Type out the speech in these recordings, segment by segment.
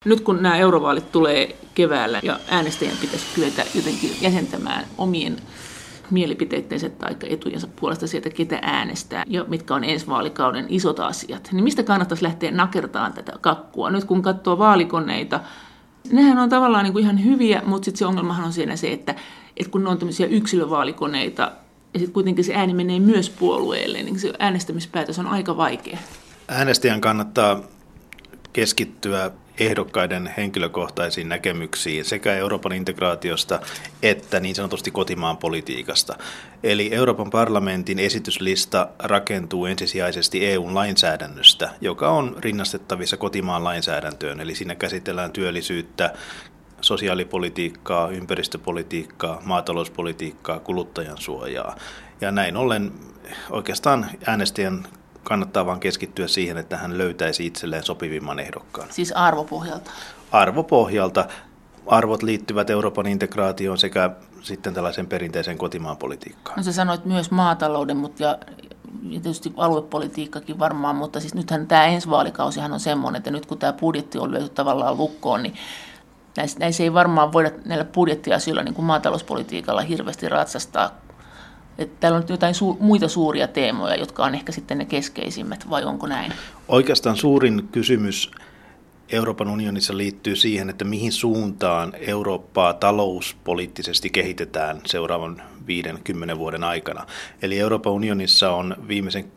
Nyt kun nämä eurovaalit tulee keväällä ja äänestäjien pitäisi kyetä jotenkin jäsentämään omien mielipiteittensä tai etujensa puolesta sieltä, ketä äänestää ja mitkä on ensi vaalikauden isot asiat, niin mistä kannattaisi lähteä nakertaan tätä kakkua? Nyt kun katsoo vaalikoneita, nehän on tavallaan niin kuin ihan hyviä, mutta sitten se ongelmahan on siinä se, että kun ne on tämmöisiä yksilövaalikoneita ja sitten kuitenkin se ääni menee myös puolueelle, niin se äänestämispäätös on aika vaikea. Äänestäjän kannattaa keskittyä ehdokkaiden henkilökohtaisiin näkemyksiin sekä Euroopan integraatiosta että niin sanotusti kotimaan politiikasta. Eli Euroopan parlamentin esityslista rakentuu ensisijaisesti EU-lainsäädännöstä, joka on rinnastettavissa kotimaan lainsäädäntöön. Eli siinä käsitellään työllisyyttä, sosiaalipolitiikkaa, ympäristöpolitiikkaa, maatalouspolitiikkaa, kuluttajansuojaa. Ja näin ollen oikeastaan äänestäjän kannattaa vaan keskittyä siihen, että hän löytäisi itselleen sopivimman ehdokkaan. Siis arvopohjalta? Arvopohjalta. Arvot liittyvät Euroopan integraatioon sekä sitten tällaisen perinteisen kotimaan politiikkaan. No sä sanoit myös maatalouden, ja tietysti aluepolitiikkakin varmaan, mutta siis nythän tämä ensi vaalikausihan on semmoinen, että nyt kun tämä budjetti on löyty tavallaan lukkoon, niin näissä ei varmaan voida näillä budjettiasioilla niin kuin maatalouspolitiikalla hirveästi ratsastaa. Että täällä on jotain muita suuria teemoja, jotka on ehkä sitten ne keskeisimmät, vai onko näin? Oikeastaan suurin kysymys Euroopan unionissa liittyy siihen, että mihin suuntaan Eurooppaa talouspoliittisesti kehitetään seuraavan 5-10 vuoden aikana. Eli Euroopan unionissa on viimeisen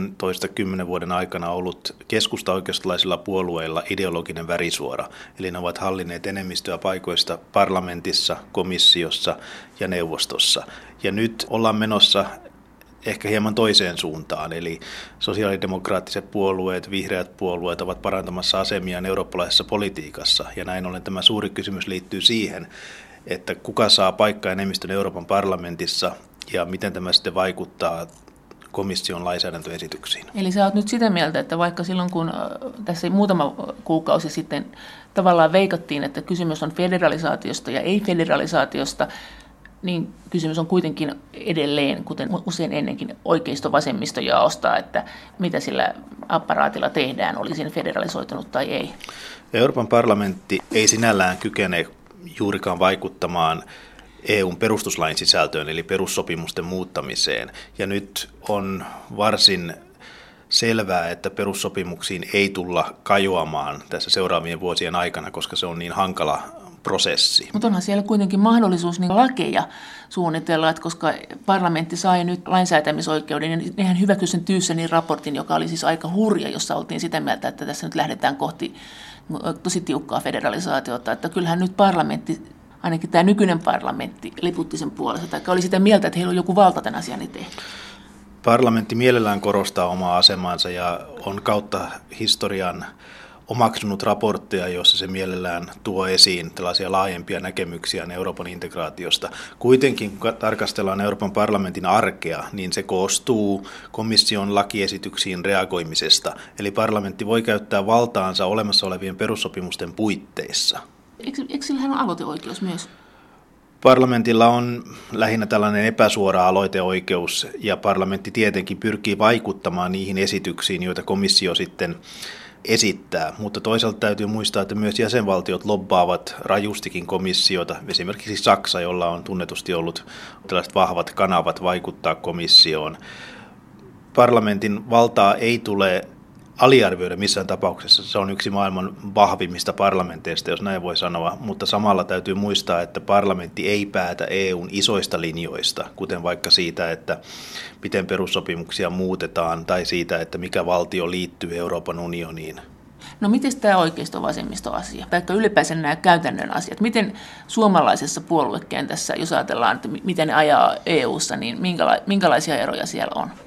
15-10 vuoden aikana ollut keskusta-oikeistolaisilla puolueilla ideologinen värisuora. Eli ne ovat hallinneet enemmistöä paikoista parlamentissa, komissiossa ja neuvostossa. Ja nyt ollaan menossa ehkä hieman toiseen suuntaan, eli sosiaalidemokraattiset puolueet, vihreät puolueet ovat parantamassa asemiaan eurooppalaisessa politiikassa. Ja näin ollen tämä suuri kysymys liittyy siihen, että kuka saa paikkaenemmistön Euroopan parlamentissa ja miten tämä sitten vaikuttaa komission lainsäädäntöesityksiin. Eli sä oot nyt sitä mieltä, että vaikka silloin kun tässä muutama kuukausi sitten tavallaan veikattiin, että kysymys on federalisaatiosta ja ei-federalisaatiosta, niin kysymys on kuitenkin edelleen, kuten usein ennenkin oikeisto-vasemmistojaosta, että mitä sillä apparaatilla tehdään, oli siinä federalisoitunut tai ei. Euroopan parlamentti ei sinällään kykene juurikaan vaikuttamaan EUn perustuslain sisältöön, eli perussopimusten muuttamiseen. Ja nyt on varsin selvää, että perussopimuksiin ei tulla kajoamaan tässä seuraavien vuosien aikana, koska se on niin hankala prosessi. Mutta onhan siellä kuitenkin mahdollisuus niin lakeja suunnitella, että koska parlamentti sai nyt lainsäätämisoikeuden, niin nehän hyväksyi sen Thyssen raportin, joka oli siis aika hurja, jossa oltiin sitä mieltä, että tässä nyt lähdetään kohti tosi tiukkaa federalisaatiota, että kyllähän nyt parlamentti, ainakin tämä nykyinen parlamentti, liputti sen puolesta, tai oli sitä mieltä, että heillä on joku valta tämän asian eteen. Parlamentti mielellään korostaa omaa asemaansa ja on kautta historian omaksunut raportteja, joissa se mielellään tuo esiin tällaisia laajempia näkemyksiä Euroopan integraatiosta. Kuitenkin, kun tarkastellaan Euroopan parlamentin arkea, niin se koostuu komission lakiesityksiin reagoimisesta. Eli parlamentti voi käyttää valtaansa olemassa olevien perussopimusten puitteissa. Eikö sillähän ole aloiteoikeus myös? Parlamentilla on lähinnä tällainen epäsuora aloiteoikeus, ja parlamentti tietenkin pyrkii vaikuttamaan niihin esityksiin, joita komissio sitten esittää, mutta toisaalta täytyy muistaa, että myös jäsenvaltiot lobbaavat rajustikin komissiota, esimerkiksi Saksa, jolla on tunnetusti ollut tällaiset vahvat kanavat vaikuttaa komissioon. Parlamentin valtaa ei tule aliarvioida missään tapauksessa, se on yksi maailman vahvimmista parlamenteista, jos näin voi sanoa, mutta samalla täytyy muistaa, että parlamentti ei päätä EUn isoista linjoista, kuten vaikka siitä, että miten perussopimuksia muutetaan tai siitä, että mikä valtio liittyy Euroopan unioniin. No miten tämä oikeisto-vasemmisto-asia, tai ylipäänsä nämä käytännön asiat, miten suomalaisessa puoluekentässä, jos ajatellaan, että miten ne ajaa EU:ssa, niin minkälaisia eroja siellä on?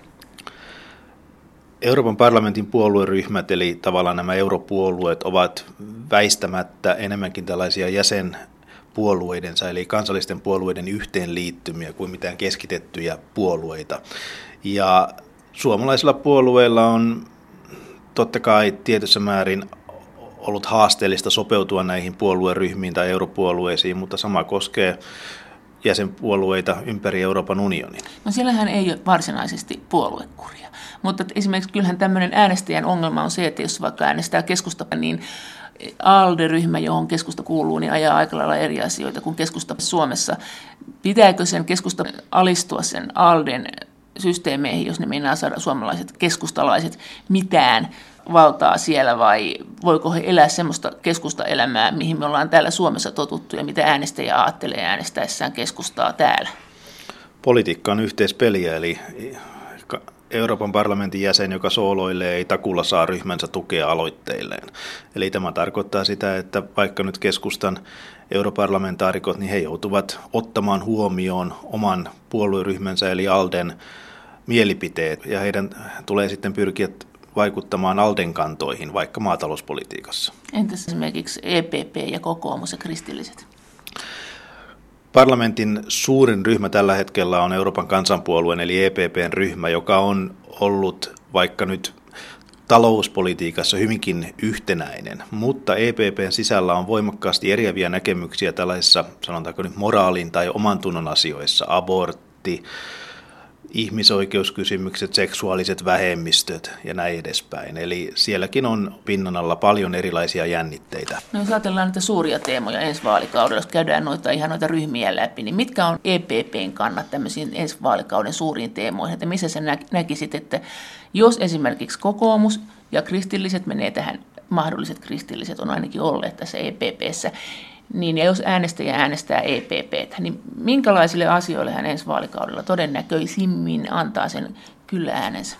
Euroopan parlamentin puolueryhmät, eli tavallaan nämä europuolueet, ovat väistämättä enemmänkin tällaisia jäsenpuolueidensa, eli kansallisten puolueiden yhteenliittymiä kuin mitään keskitettyjä puolueita. Ja suomalaisilla puolueilla on totta kai tietyssä määrin ollut haasteellista sopeutua näihin puolueryhmiin tai europuolueisiin, mutta sama koskee jäsenpuolueita ympäri Euroopan unionin. No siellähän ei ole varsinaisesti puoluekuria, mutta esimerkiksi kyllähän tämmöinen äänestäjän ongelma on se, että jos vaikka äänestää keskusta, niin ALDE-ryhmä, johon keskusta kuuluu, niin ajaa aika lailla eri asioita kuin keskusta Suomessa. Pitääkö sen keskusta alistua sen ALDEn systeemeihin, jos ne meinaa saada suomalaiset keskustalaiset mitään valtaa siellä, vai voiko he elää semmoista keskustaelämää, mihin me ollaan täällä Suomessa totuttu ja mitä äänestäjä ajattelee äänestäessään keskustaa täällä? Politiikka on yhteispeliä, eli Euroopan parlamentin jäsen, joka sooloilee, ei takulla saa ryhmänsä tukea aloitteilleen. Eli tämä tarkoittaa sitä, että vaikka nyt keskustan europarlamentaarikot, niin he joutuvat ottamaan huomioon oman puolueryhmänsä eli ALDEn mielipiteet, ja heidän tulee sitten pyrkiä vaikuttamaan ALDEn kantoihin, vaikka maatalouspolitiikassa. Entäs esimerkiksi EPP ja kokoomus ja kristilliset? Parlamentin suurin ryhmä tällä hetkellä on Euroopan kansanpuolueen eli EPPn ryhmä, joka on ollut vaikka nyt talouspolitiikassa hyvinkin yhtenäinen, mutta EPPn sisällä on voimakkaasti eriäviä näkemyksiä tällaisissa, sanotaanko nyt moraalin tai oman tunnon asioissa, abortti, ihmisoikeuskysymykset, seksuaaliset vähemmistöt ja näin edespäin. Eli sielläkin on pinnan alla paljon erilaisia jännitteitä. No jos ajatellaan näitä suuria teemoja ensi vaalikaudella, jos käydään noita ryhmiä läpi, niin mitkä on EPPn kannat tämmöisiin ensi vaalikauden suuriin teemoihin? Että missä sä näkisit, että jos esimerkiksi kokoomus ja kristilliset menee tähän, mahdolliset kristilliset on ainakin olleet tässä EPPssä, niin ja jos äänestäjä äänestää EPPtä, niin minkälaisille asioille hän ensi vaalikaudella todennäköisimmin antaa sen kyllä äänensä?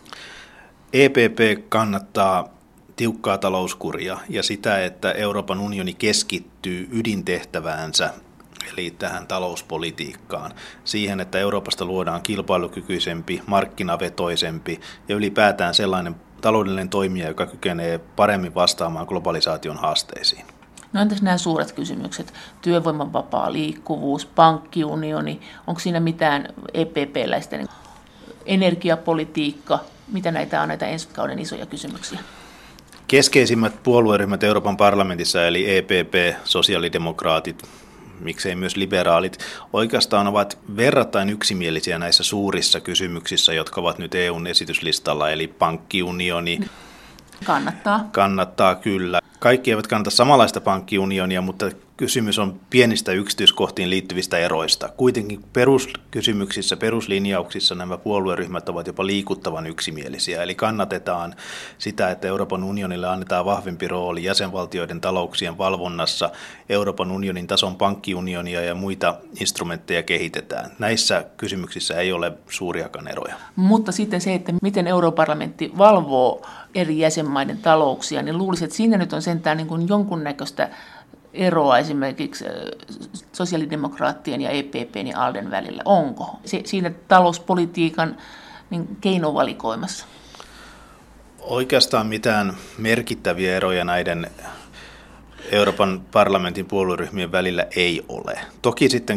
EPP kannattaa tiukkaa talouskuria ja sitä, että Euroopan unioni keskittyy ydintehtäväänsä, eli tähän talouspolitiikkaan, siihen, että Euroopasta luodaan kilpailukykyisempi, markkinavetoisempi ja ylipäätään sellainen taloudellinen toimija, joka kykenee paremmin vastaamaan globalisaation haasteisiin. No entäs nämä suuret kysymykset, työvoiman vapaa liikkuvuus, pankkiunioni, onko siinä mitään EPP-läistä, energiapolitiikka, mitä näitä on näitä ensi kauden isoja kysymyksiä? Keskeisimmät puolueryhmät Euroopan parlamentissa eli EPP, sosiaalidemokraatit, miksei myös liberaalit, oikeastaan ovat verrattain yksimielisiä näissä suurissa kysymyksissä, jotka ovat nyt EUn esityslistalla, eli pankkiunioni. Kannattaa kyllä. Kaikki eivät kannata samanlaista pankkiunionia, mutta kysymys on pienistä yksityiskohtiin liittyvistä eroista. Kuitenkin peruskysymyksissä, peruslinjauksissa nämä puolueryhmät ovat jopa liikuttavan yksimielisiä. Eli kannatetaan sitä, että Euroopan unionille annetaan vahvempi rooli jäsenvaltioiden talouksien valvonnassa, Euroopan unionin tason pankkiunionia ja muita instrumentteja kehitetään. Näissä kysymyksissä ei ole suuriakaan eroja. Mutta sitten se, että miten Europarlamentti valvoo eri jäsenmaiden talouksia, niin luulisin, että siinä nyt on sentään niin kuin jonkunnäköistä eroa esimerkiksi sosiaalidemokraattien ja EPPn ja ALDEn välillä. Onko siinä talouspolitiikan niin keinovalikoimassa? Oikeastaan mitään merkittäviä eroja näiden Euroopan parlamentin puolueryhmien välillä ei ole. Toki sitten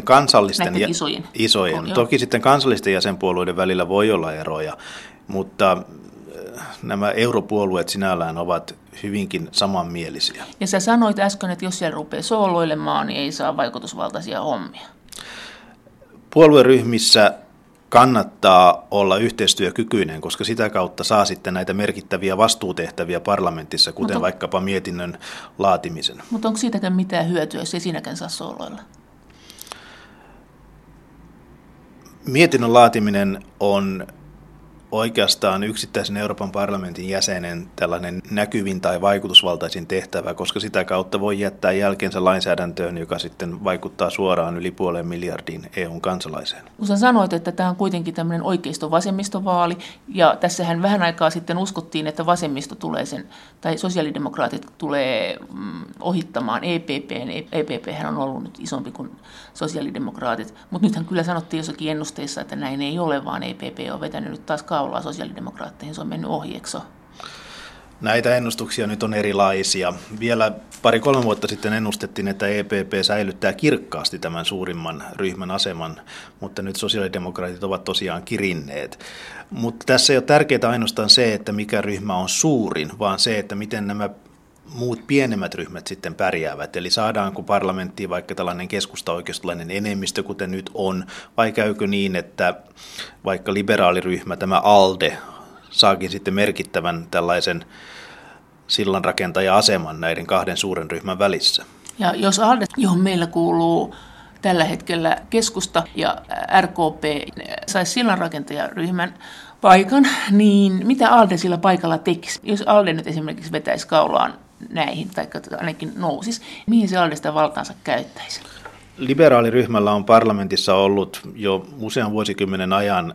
Toki sitten kansallisten jäsenpuolueiden välillä voi olla eroja, mutta nämä europuolueet sinällään ovat hyvinkin samanmielisiä. Ja sä sanoit äsken, että jos siellä rupeaa sooloilemaan, niin ei saa vaikutusvaltaisia hommia. Puolueryhmissä kannattaa olla yhteistyökykyinen, koska sitä kautta saa sitten näitä merkittäviä vastuutehtäviä parlamentissa, kuten vaikkapa mietinnön laatimisen. Mutta onko siitäkään mitään hyötyä, jos ei siinäkään saa sooloilla? Mietinnön laatiminen on oikeastaan yksittäisen Euroopan parlamentin jäsenen tällainen näkyvin tai vaikutusvaltaisin tehtävä, koska sitä kautta voi jättää jälkeensä lainsäädäntöön, joka sitten vaikuttaa suoraan yli 500 miljardiin EUn kansalaiseen. Kun sä sanoit, että tämä on kuitenkin tämmöinen oikeisto-vasemmistovaali, ja tässähän vähän aikaa sitten uskottiin, että vasemmisto tulee tai sosiaalidemokraatit tulee ohittamaan EPPn. EPPhän on ollut nyt isompi kuin sosiaalidemokraatit, mutta nythän kyllä sanottiin jossakin ennusteissa, että näin ei ole, vaan EPP on vetänyt nyt taas kaulaa sosiaalidemokraatteihin, se on mennyt ohi, eikö? Näitä ennustuksia nyt on erilaisia. Vielä 2-3 vuotta sitten ennustettiin, että EPP säilyttää kirkkaasti tämän suurimman ryhmän aseman, mutta nyt sosiaalidemokraatit ovat tosiaan kirinneet. Mutta tässä ei ole tärkeää ainoastaan se, että mikä ryhmä on suurin, vaan se, että miten nämä muut pienemmät ryhmät sitten pärjäävät. Eli saadaanko parlamenttiin vaikka tällainen keskusta-oikeistolainen enemmistö, kuten nyt on, vai käykö niin, että vaikka liberaaliryhmä, tämä ALDE, saakin sitten merkittävän tällaisen sillanrakentaja-aseman näiden kahden suuren ryhmän välissä. Ja jos ALDE, johon meillä kuuluu tällä hetkellä keskusta ja RKP, saisi sillanrakentajaryhmän paikan, niin mitä ALDE sillä paikalla tekisi? Jos ALDE nyt esimerkiksi vetäisi kaulaan näihin, tai ainakin nousisi, mihin se ALDE sitä valtaansa käyttäisi? Liberaaliryhmällä on parlamentissa ollut jo usean vuosikymmenen ajan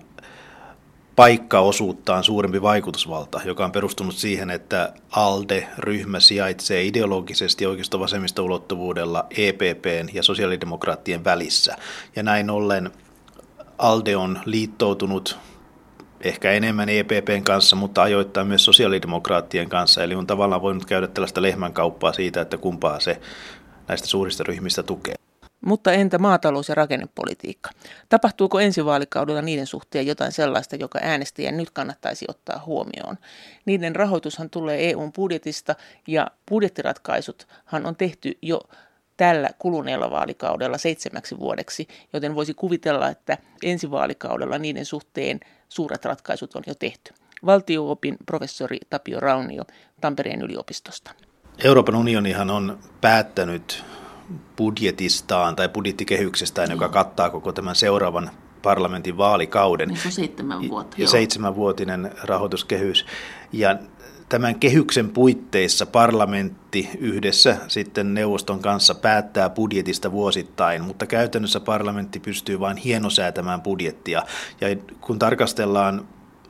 paikkaosuuttaan suurempi vaikutusvalta, joka on perustunut siihen, että ALDE-ryhmä sijaitsee ideologisesti oikeisto-vasemmista ulottuvuudella EPPn ja sosiaalidemokraattien välissä. Ja näin ollen ALDE on liittoutunut ehkä enemmän EPPn kanssa, mutta ajoittain myös sosiaalidemokraattien kanssa, eli on tavallaan voinut käydä tällaista lehmänkauppaa siitä, että kumpaa se näistä suurista ryhmistä tukee. Mutta entä maatalous- ja rakennepolitiikka? Tapahtuuko ensi vaalikaudella niiden suhteen jotain sellaista, joka äänestäjän nyt kannattaisi ottaa huomioon? Niiden rahoitushan tulee EUn budjetista ja budjettiratkaisuthan on tehty jo tällä kuluneella vaalikaudella 7 vuodeksi, joten voisi kuvitella, että ensi vaalikaudella niiden suhteen suuret ratkaisut on jo tehty. Valtio-opin professori Tapio Raunio Tampereen yliopistosta. Euroopan unionihan on päättänyt budjetistaan tai budjettikehyksestään, joka kattaa koko tämän seuraavan parlamentin vaalikauden. Niin se on 7 vuotta. Ja 7-vuotinen rahoituskehys. Ja tämän kehyksen puitteissa parlamentti yhdessä sitten neuvoston kanssa päättää budjetista vuosittain, mutta käytännössä parlamentti pystyy vain hienosäätämään budjettia. Ja kun tarkastellaan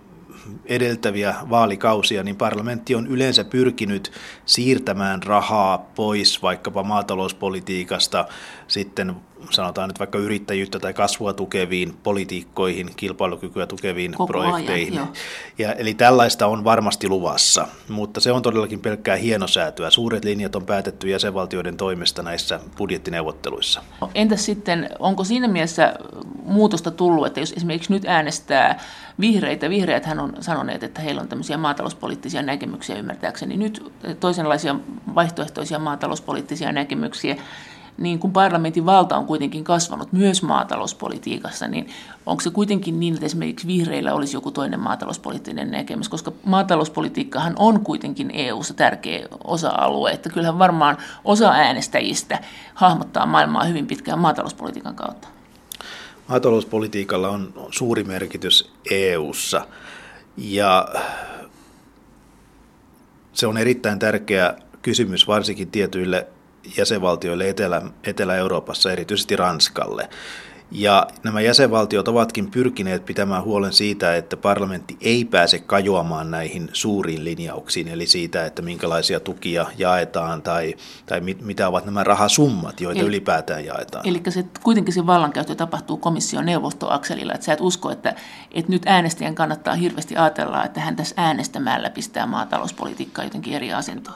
edeltäviä vaalikausia, niin parlamentti on yleensä pyrkinyt siirtämään rahaa pois vaikkapa maatalouspolitiikasta sitten sanotaan nyt vaikka yrittäjyyttä tai kasvua tukeviin politiikkoihin, kilpailukykyä tukeviin koko projekteihin. Ajan, eli tällaista on varmasti luvassa, mutta se on todellakin pelkkää hienosäätöä. Suuret linjat on päätetty jäsenvaltioiden toimesta näissä budjettineuvotteluissa. Entäs sitten, onko siinä mielessä muutosta tullut, että jos esimerkiksi nyt äänestää vihreäthän on sanoneet, että heillä on tämmöisiä maatalouspoliittisia näkemyksiä ymmärtääkseni nyt toisenlaisia vaihtoehtoisia maatalouspoliittisia näkemyksiä, niin kun parlamentin valta on kuitenkin kasvanut myös maatalouspolitiikassa, niin onko se kuitenkin niin, että esimerkiksi vihreillä olisi joku toinen maatalouspoliittinen näkemys, koska maatalouspolitiikkahan on kuitenkin EU:ssa tärkeä osa-alue, että kyllähän varmaan osa äänestäjistä hahmottaa maailmaa hyvin pitkään maatalouspolitiikan kautta. Maatalouspolitiikalla on suuri merkitys EU:ssa ja se on erittäin tärkeä kysymys varsinkin tietyille jäsenvaltioille Etelä-Euroopassa, erityisesti Ranskalle. Ja nämä jäsenvaltiot ovatkin pyrkineet pitämään huolen siitä, että parlamentti ei pääse kajoamaan näihin suuriin linjauksiin, eli siitä, että minkälaisia tukia jaetaan tai mitä ovat nämä rahasummat, joita ylipäätään jaetaan. Eli kuitenkin se vallankäyttö tapahtuu komission neuvostoakselilla, että sä et usko, että nyt äänestäjän kannattaa hirveästi ajatella, että hän tässä äänestämällä pistää maatalouspolitiikkaa jotenkin eri asentoon.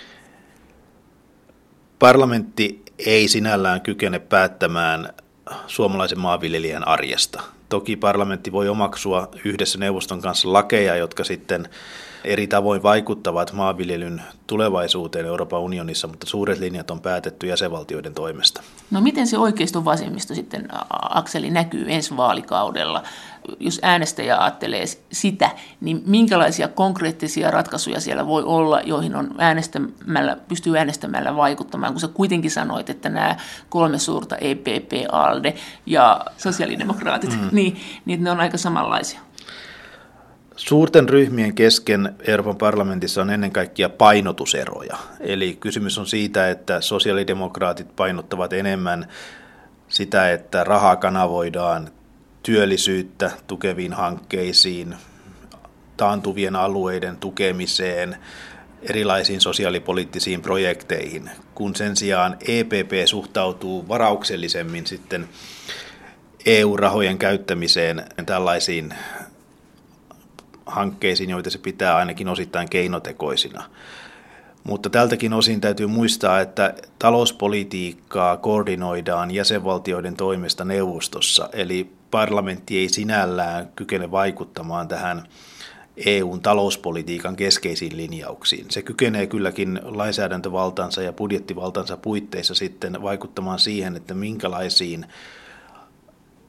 Parlamentti ei sinällään kykene päättämään suomalaisen maanviljelijän arjesta. Toki parlamentti voi omaksua yhdessä neuvoston kanssa lakeja, jotka sitten eri tavoin vaikuttavat maanviljelyn tulevaisuuteen Euroopan unionissa, mutta suuret linjat on päätetty jäsenvaltioiden toimesta. No miten se oikeiston vasemmisto sitten, akseli, näkyy ensi vaalikaudella? Jos äänestäjä ajattelee sitä, niin minkälaisia konkreettisia ratkaisuja siellä voi olla, joihin on pystyy äänestämällä vaikuttamaan, kun sä kuitenkin sanoit, että nämä 3 suurta EPP, ALDE ja sosiaalidemokraatit, niin ne on aika samanlaisia. Suurten ryhmien kesken Euroopan parlamentissa on ennen kaikkea painotuseroja. Eli kysymys on siitä, että sosiaalidemokraatit painottavat enemmän sitä, että rahaa kanavoidaan työllisyyttä tukeviin hankkeisiin, taantuvien alueiden tukemiseen, erilaisiin sosiaalipoliittisiin projekteihin, kun sen sijaan EPP suhtautuu varauksellisemmin sitten EU-rahojen käyttämiseen tällaisiin hankkeisiin, joita se pitää ainakin osittain keinotekoisina. Mutta tältäkin osin täytyy muistaa, että talouspolitiikkaa koordinoidaan jäsenvaltioiden toimesta neuvostossa, eli parlamentti ei sinällään kykene vaikuttamaan tähän EUn talouspolitiikan keskeisiin linjauksiin. Se kykenee kylläkin lainsäädäntövaltansa ja budjettivaltansa puitteissa sitten vaikuttamaan siihen, että minkälaisiin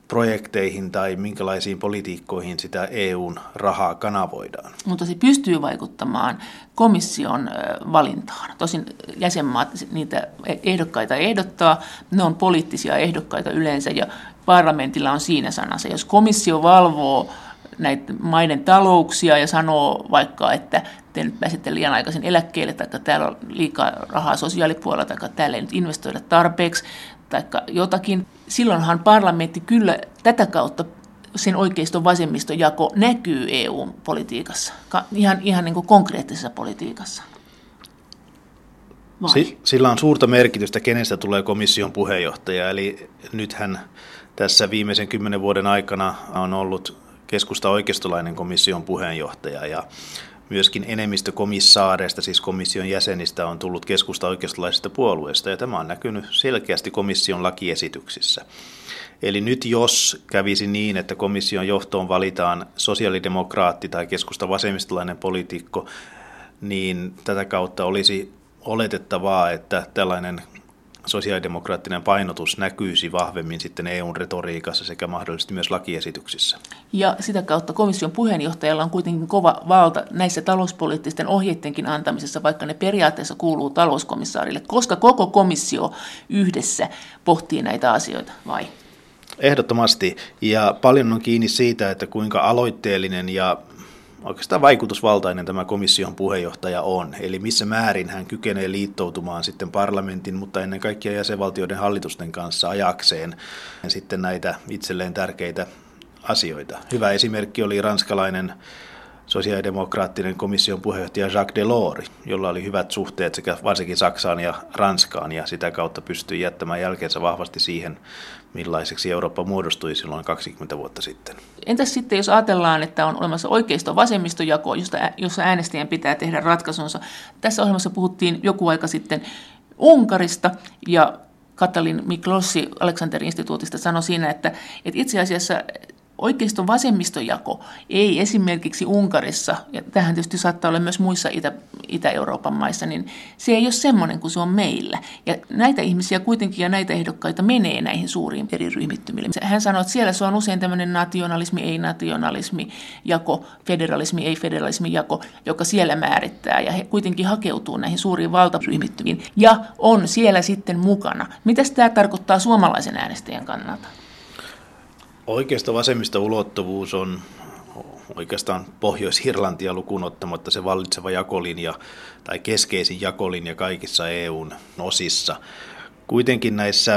projekteihin tai minkälaisiin politiikkoihin sitä EUn rahaa kanavoidaan. Mutta se pystyy vaikuttamaan komission valintaan. Tosin jäsenmaat niitä ehdokkaita ehdottaa, ne on poliittisia ehdokkaita yleensä ja parlamentilla on siinä sanansa. Jos komissio valvoo näitä maiden talouksia ja sanoo vaikka, että te nyt pääsette liian aikaisin eläkkeelle, tai täällä on liikaa rahaa sosiaalipuolella, tai täällä ei nyt investoida tarpeeksi, tai jotakin, silloinhan parlamentti kyllä tätä kautta sen oikeiston vasemmistojako näkyy EU-politiikassa, ihan niin kuin konkreettisessa politiikassa. Sillä on suurta merkitystä, kenestä tulee komission puheenjohtaja, eli nythän tässä viimeisen 10 vuoden aikana on ollut keskusta-oikeistolainen komission puheenjohtaja ja myöskin enemmistö komissaareista, siis komission jäsenistä, on tullut keskusta-oikeistolaisista puolueista ja tämä on näkynyt selkeästi komission lakiesityksissä. Eli nyt jos kävisi niin, että komission johtoon valitaan sosiaalidemokraatti tai keskusta-vasemmistolainen poliitikko, niin tätä kautta olisi oletettavaa, että tällainen sosiaalidemokraattinen painotus näkyisi vahvemmin sitten EUn retoriikassa sekä mahdollisesti myös lakiesityksissä. Ja sitä kautta komission puheenjohtajalla on kuitenkin kova valta näissä talouspoliittisten ohjeidenkin antamisessa, vaikka ne periaatteessa kuuluu talouskomissaarille, koska koko komissio yhdessä pohtii näitä asioita, vai? Ehdottomasti, ja paljon on kiinni siitä, että kuinka aloitteellinen ja oikeastaan vaikutusvaltainen tämä komission puheenjohtaja on, eli missä määrin hän kykenee liittoutumaan sitten parlamentin, mutta ennen kaikkea jäsenvaltioiden hallitusten kanssa ajakseen sitten näitä itselleen tärkeitä asioita. Hyvä esimerkki oli ranskalainen sosiaalidemokraattinen komission puheenjohtaja Jacques Delors, jolla oli hyvät suhteet sekä varsinkin Saksaan ja Ranskaan, ja sitä kautta pystyi jättämään jälkeensä vahvasti siihen, millaiseksi Eurooppa muodostui silloin 20 vuotta sitten. Entäs sitten, jos ajatellaan, että on olemassa oikeisto-vasemmistojako, jossa äänestäjän pitää tehdä ratkaisunsa. Tässä ohjelmassa puhuttiin joku aika sitten Unkarista, ja Katalin Miklossi Aleksander-instituutista sanoi siinä, että itse asiassa oikeiston vasemmistojako ei esimerkiksi Unkarissa, ja tähän tietysti saattaa olla myös muissa Itä-Euroopan maissa, niin se ei ole semmoinen kuin se on meillä. Ja näitä ihmisiä kuitenkin ja näitä ehdokkaita menee näihin suuriin eri ryhmittymille. Hän sanoi, että siellä se on usein tämmöinen nationalismi, ei-nationalismi jako, federalismi, ei-federalismi jako, joka siellä määrittää, ja he kuitenkin hakeutuu näihin suuriin valtaryhmittymiin ja on siellä sitten mukana. Mitäs tämä tarkoittaa suomalaisen äänestäjän kannalta? Oikeisto-vasemmisto-ulottuvuus on oikeastaan Pohjois-Irlantia lukuun ottamatta se vallitseva jakolinja tai keskeisin jakolinja kaikissa EUn osissa. Kuitenkin näissä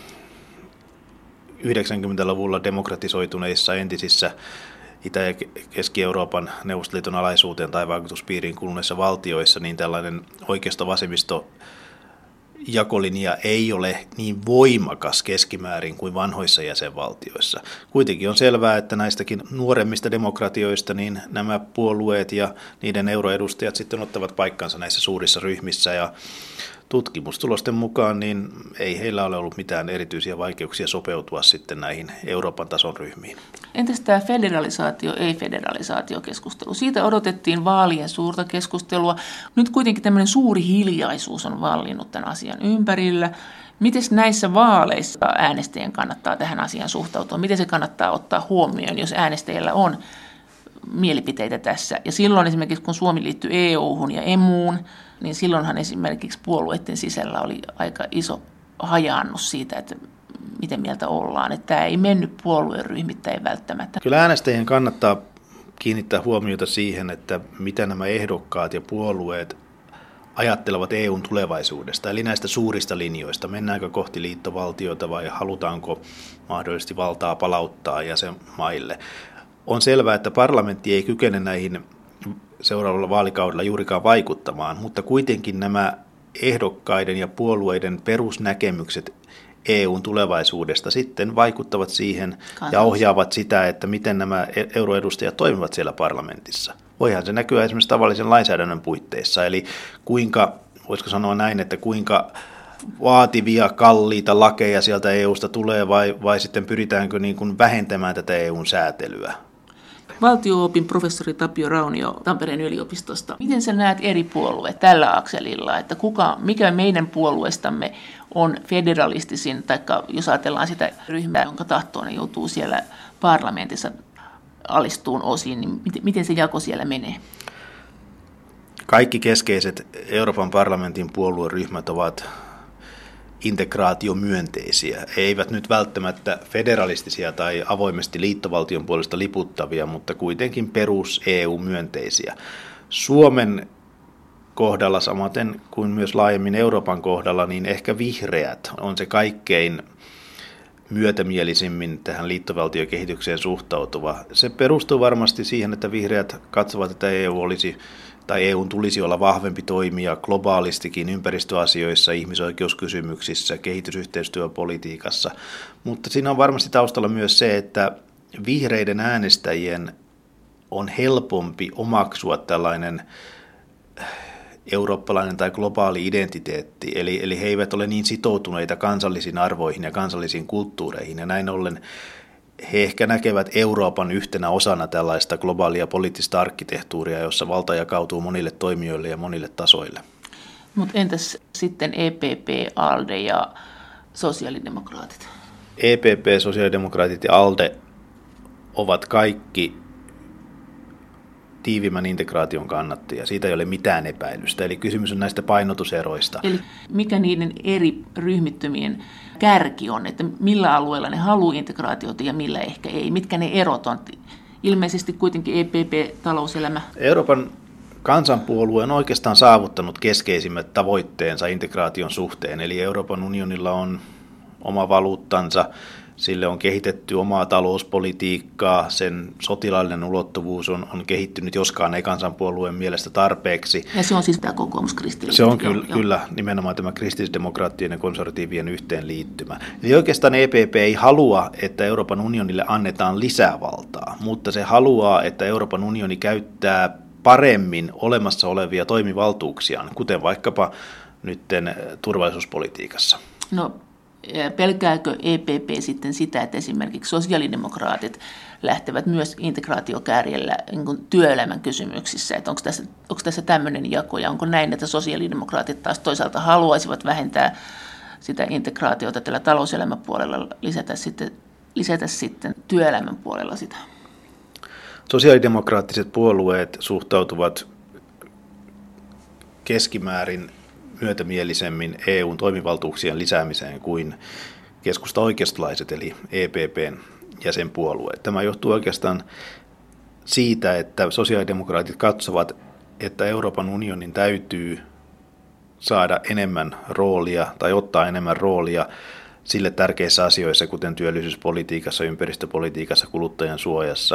90-luvulla demokratisoituneissa entisissä Itä- ja Keski-Euroopan Neuvostoliiton alaisuuteen tai vaikutuspiiriin kuuluneissa valtioissa, niin tällainen oikeisto-vasemmisto jakolinja ei ole niin voimakas keskimäärin kuin vanhoissa jäsenvaltioissa. Kuitenkin on selvää, että näistäkin nuoremmista demokratioista niin nämä puolueet ja niiden euroedustajat sitten ottavat paikkansa näissä suurissa ryhmissä ja tutkimustulosten mukaan niin ei heillä ole ollut mitään erityisiä vaikeuksia sopeutua sitten näihin Euroopan tason ryhmiin. Entäs tämä federalisaatio, ei-federalisaatio-keskustelu? Siitä odotettiin vaalien suurta keskustelua. Nyt kuitenkin tämmöinen suuri hiljaisuus on vallinnut tämän asian ympärillä. Miten näissä vaaleissa äänestäjien kannattaa tähän asiaan suhtautua? Miten se kannattaa ottaa huomioon, jos äänestäjällä on mielipiteitä tässä? Ja silloin esimerkiksi, kun Suomi liittyi EU-hun ja EMUun, niin silloinhan esimerkiksi puolueiden sisällä oli aika iso hajaannus siitä, että miten mieltä ollaan. Että tämä ei mennyt puolueen ryhmittäin välttämättä. Kyllä äänestäjien kannattaa kiinnittää huomiota siihen, että mitä nämä ehdokkaat ja puolueet ajattelevat EUn tulevaisuudesta, eli näistä suurista linjoista. Mennäänkö kohti liittovaltiota vai halutaanko mahdollisesti valtaa palauttaa jäsenmaille? On selvää, että parlamentti ei kykene näihin seuraavalla vaalikaudella juurikaan vaikuttamaan, mutta kuitenkin nämä ehdokkaiden ja puolueiden perusnäkemykset EUn tulevaisuudesta sitten vaikuttavat siihen ja ohjaavat sitä, että miten nämä euroedustajat toimivat siellä parlamentissa. Voihan se näkyä esimerkiksi tavallisen lainsäädännön puitteissa, eli kuinka, voisiko sanoa näin, että kuinka vaativia, kalliita lakeja sieltä EUsta tulee vai sitten pyritäänkö niin kuin vähentämään tätä EUn säätelyä. Valtio-opin professori Tapio Raunio Tampereen yliopistosta. Miten sä näet eri puolueet tällä akselilla, että mikä meidän puolueestamme on federalistisin, tai jos ajatellaan sitä ryhmää, jonka tahtoon ne joutuu siellä parlamentissa alistuun osiin, niin miten se jako siellä menee? Kaikki keskeiset Euroopan parlamentin puolueryhmät ovat integraatiomyönteisiä. Eivät nyt välttämättä federalistisia tai avoimesti liittovaltion puolesta liputtavia, mutta kuitenkin perus EU-myönteisiä. Suomen kohdalla, samaten kuin myös laajemmin Euroopan kohdalla, niin ehkä vihreät on se kaikkein myötämielisimmin tähän liittovaltiokehitykseen suhtautuva. Se perustuu varmasti siihen, että vihreät katsovat, että EUn tulisi olla vahvempi toimija globaalistikin ympäristöasioissa, ihmisoikeuskysymyksissä, kehitysyhteistyöpolitiikassa. Mutta siinä on varmasti taustalla myös se, että vihreiden äänestäjien on helpompi omaksua tällainen eurooppalainen tai globaali identiteetti, eli he eivät ole niin sitoutuneita kansallisiin arvoihin ja kansallisiin kulttuureihin, ja näin ollen he ehkä näkevät Euroopan yhtenä osana tällaista globaalia poliittista arkkitehtuuria, jossa valta jakautuu monille toimijoille ja monille tasoille. Mutta entäs sitten EPP, ALDE ja sosiaalidemokraatit? EPP, sosiaalidemokraatit ja ALDE ovat kaikki tiivimmän integraation kannattajia. Siitä ei ole mitään epäilystä. Eli kysymys on näistä painotuseroista. Eli mikä niiden eri ryhmittymien kärki on, että millä alueella ne haluaa integraatiota ja millä ehkä ei? Mitkä ne erot on? Ilmeisesti kuitenkin EPP-talouselämä. Euroopan kansanpuolue on oikeastaan saavuttanut keskeisimmät tavoitteensa integraation suhteen. Eli Euroopan unionilla on oma valuuttansa. Sille on kehitetty omaa talouspolitiikkaa, sen sotilaallinen ulottuvuus on kehittynyt, joskaan ei kansanpuolueen mielestä tarpeeksi. Ja se on siis tämä kokoomuskristillisyys. Se on kyllä nimenomaan tämä kristillisdemokraattien ja konservatiivien yhteenliittymä. Eli oikeastaan EPP ei halua, että Euroopan unionille annetaan lisää valtaa, mutta se haluaa, että Euroopan unioni käyttää paremmin olemassa olevia toimivaltuuksiaan, kuten vaikkapa nytten turvallisuuspolitiikassa. No, pelkääkö EPP sitten sitä, että esimerkiksi sosiaalidemokraatit lähtevät myös integraatiokärjellä niin työelämän kysymyksissä? Että onko tässä tämmöinen jako ja onko näin, että sosiaalidemokraatit taas toisaalta haluaisivat vähentää sitä integraatiota tällä talouselämän puolella, lisätä sitten työelämän puolella sitä? Sosiaalidemokraattiset puolueet suhtautuvat keskimäärin myötämielisemmin EUn toimivaltuuksien lisäämiseen kuin keskusta-oikeistolaiset eli EPPn jäsenpuolueet. Tämä johtuu oikeastaan siitä, että sosiaalidemokraatit katsovat, että Euroopan unionin täytyy saada enemmän roolia tai ottaa enemmän roolia sille tärkeissä asioissa, kuten työllisyyspolitiikassa, ympäristöpolitiikassa, kuluttajan suojassa.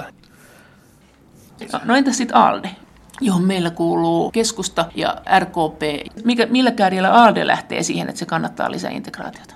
No entäs sitten ALDE, johon meillä kuuluu keskusta ja RKP. Millä kärjellä ALDE lähtee siihen, että se kannattaa lisää integraatiota?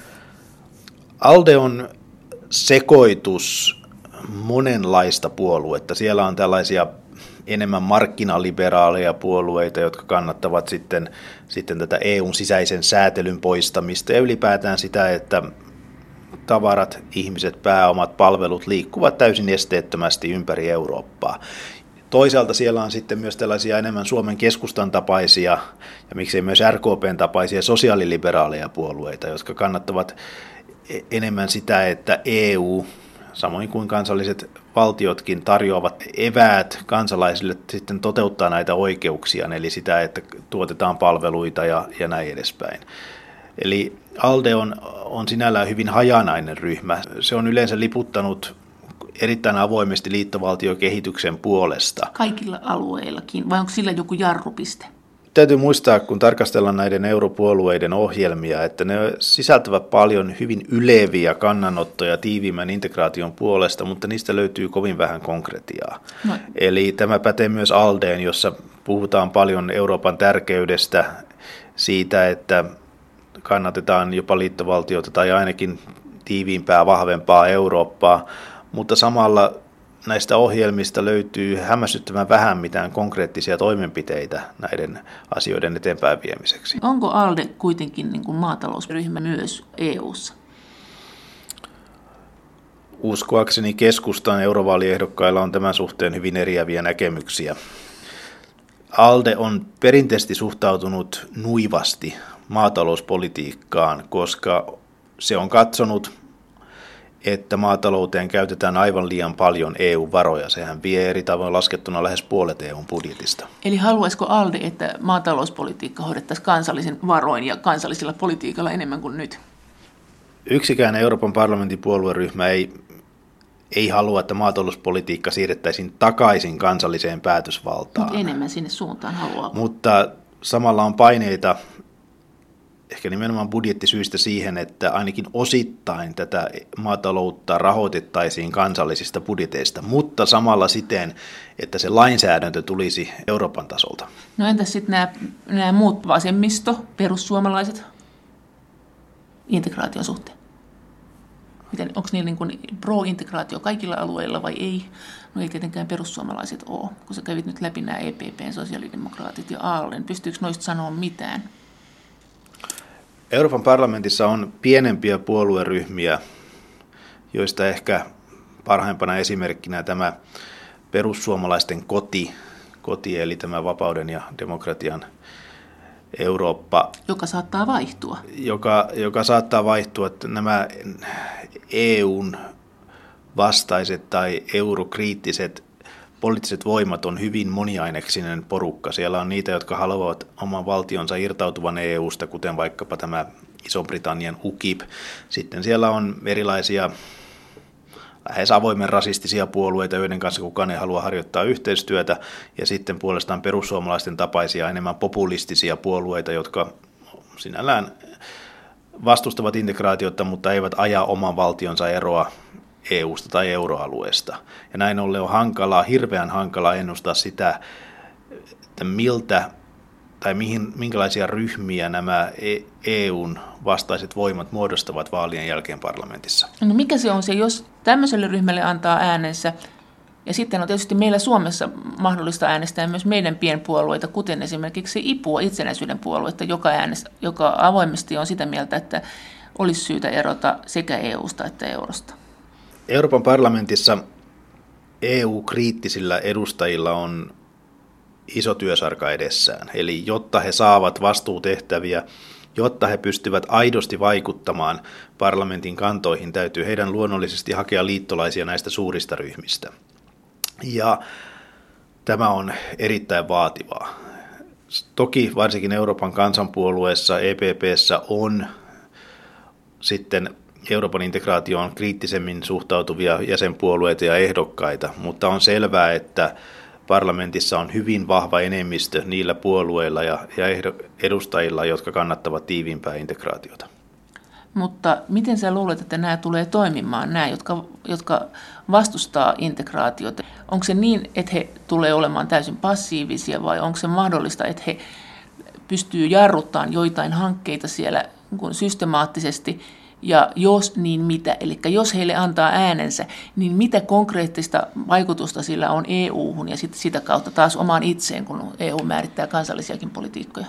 ALDE on sekoitus monenlaista puoluetta. Siellä on tällaisia enemmän markkinaliberaaleja puolueita, jotka kannattavat sitten tätä EUn sisäisen säätelyn poistamista ja ylipäätään sitä, että tavarat, ihmiset, pääomat, palvelut liikkuvat täysin esteettömästi ympäri Eurooppaa. Toisaalta siellä on sitten myös tällaisia enemmän Suomen keskustan tapaisia ja miksei myös RKPn tapaisia sosiaaliliberaaleja puolueita, jotka kannattavat enemmän sitä, että EU, samoin kuin kansalliset valtiotkin, tarjoavat eväät kansalaisille sitten toteuttaa näitä oikeuksia, eli sitä, että tuotetaan palveluita ja näin edespäin. Eli ALDE on sinällään hyvin hajanainen ryhmä. Se on yleensä liputtanut erittäin avoimesti liittovaltiokehityksen puolesta. Kaikilla alueillakin, vai onko sillä joku jarrupiste? Täytyy muistaa, kun tarkastellaan näiden europuolueiden ohjelmia, että ne sisältävät paljon hyvin yleviä kannanottoja tiiviimmän integraation puolesta, mutta niistä löytyy kovin vähän konkretiaa. No. Eli tämä pätee myös ALDEen, jossa puhutaan paljon Euroopan tärkeydestä, siitä, että kannatetaan jopa liittovaltiota tai ainakin tiiviimpää, vahvempaa Eurooppaa, mutta samalla näistä ohjelmista löytyy hämmästyttävän vähän mitään konkreettisia toimenpiteitä näiden asioiden eteenpäin viemiseksi. Onko ALDE kuitenkin niin kuin maatalousryhmä myös EU:ssa? Uskoakseni keskustan eurovaaliehdokkailla on tämän suhteen hyvin eriäviä näkemyksiä. ALDE on perinteisesti suhtautunut nuivasti maatalouspolitiikkaan, koska se on katsonut, että maatalouteen käytetään aivan liian paljon EU-varoja. Sehän vie eri tavoin laskettuna lähes puolet EUn budjetista. Eli haluaisiko ALDE, että maatalouspolitiikka hoidettaisiin kansallisin varoin ja kansallisella politiikalla enemmän kuin nyt? Yksikään Euroopan parlamentin puolueryhmä ei halua, että maatalouspolitiikka siirrettäisiin takaisin kansalliseen päätösvaltaan. Mutta enemmän sinne suuntaan haluaa. Mutta samalla on paineita, ehkä nimenomaan budjettisyistä siihen, että ainakin osittain tätä maataloutta rahoitettaisiin kansallisista budjeteista, mutta samalla siten, että se lainsäädäntö tulisi Euroopan tasolta. No entäs sitten nämä muut vasemmisto, perussuomalaiset, integraation suhteen? Onko niillä niin kuin pro-integraatio kaikilla alueilla vai ei? No ei tietenkään perussuomalaiset ole, kun sä kävit nyt läpi nämä EPPn, sosiaalidemokraatit ja ALDEn. Pystyykö noista sanoa mitään? Euroopan parlamentissa on pienempiä puolueryhmiä, joista ehkä parhaimpana esimerkkinä tämä perussuomalaisten koti eli tämä vapauden ja demokratian Eurooppa. Joka saattaa vaihtua. Joka saattaa vaihtua, että nämä EUn vastaiset tai eurokriittiset poliittiset voimat on hyvin moniaineksinen porukka. Siellä on niitä, jotka haluavat oman valtionsa irtautuvan EUsta, kuten vaikkapa tämä Iso-Britannian UKIP. Sitten siellä on erilaisia lähes avoimen rasistisia puolueita, joiden kanssa kukaan ei halua harjoittaa yhteistyötä, ja sitten puolestaan perussuomalaisten tapaisia enemmän populistisia puolueita, jotka sinällään vastustavat integraatiota, mutta eivät aja oman valtionsa eroa EUsta tai euroalueesta. Ja näin ollen on hirveän hankalaa ennustaa sitä, että miltä tai minkälaisia ryhmiä nämä EUn vastaiset voimat muodostavat vaalien jälkeen parlamentissa. No mikä se on se, jos tämmöiselle ryhmälle antaa äänensä, ja sitten on tietysti meillä Suomessa mahdollista äänestää myös meidän pienpuolueita, kuten esimerkiksi IPUa, itsenäisyyden puoluetta, joka avoimesti on sitä mieltä, että olisi syytä erota sekä EUsta että eurosta. Euroopan parlamentissa EU-kriittisillä edustajilla on iso työsarka edessään. Eli jotta he saavat vastuutehtäviä, jotta he pystyvät aidosti vaikuttamaan parlamentin kantoihin, täytyy heidän luonnollisesti hakea liittolaisia näistä suurista ryhmistä. Ja tämä on erittäin vaativaa. Toki varsinkin Euroopan kansanpuolueessa, EPP:ssä on sitten Euroopan integraatioon kriittisemmin suhtautuvia jäsenpuolueita ja ehdokkaita, mutta on selvää, että parlamentissa on hyvin vahva enemmistö niillä puolueilla ja edustajilla, jotka kannattavat tiiviimpää integraatiota. Mutta miten sä luulet, että nämä tulee toimimaan, nämä, jotka vastustaa integraatiota? Onko se niin, että he tulee olemaan täysin passiivisia vai onko se mahdollista, että he pystyy jarruttamaan joitain hankkeita siellä systemaattisesti? Ja jos, niin mitä? Eli jos heille antaa äänensä, niin mitä konkreettista vaikutusta sillä on EU-hun ja sitä kautta taas omaan itseen, kun EU määrittää kansallisiakin politiikkoja?